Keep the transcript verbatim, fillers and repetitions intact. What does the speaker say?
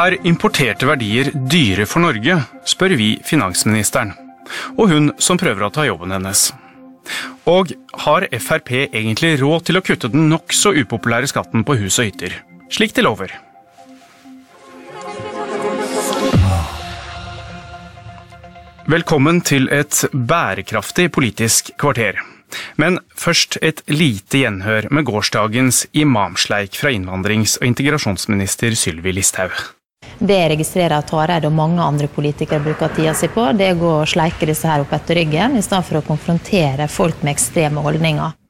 Er importerte verdier dyre for Norge, spør vi finansministeren, og hun som prøver å ta jobben hennes. Og har F R P egentlig råd til å kutte den nok så upopulære skatten på hus og hytter, slik de lover? Velkommen til et bærekraftig politisk kvarter. Men først et lite gjenhør med gårsdagens imamsleik fra innvandrings- og integrasjonsminister Sylvi Listhaug. Det jeg registrerer at Hareide og mange andre politikere bruker tida si på, det er å gå og sleike disse her opp etter ryggen, i stedet for å konfrontere folk med ekstreme holdninger.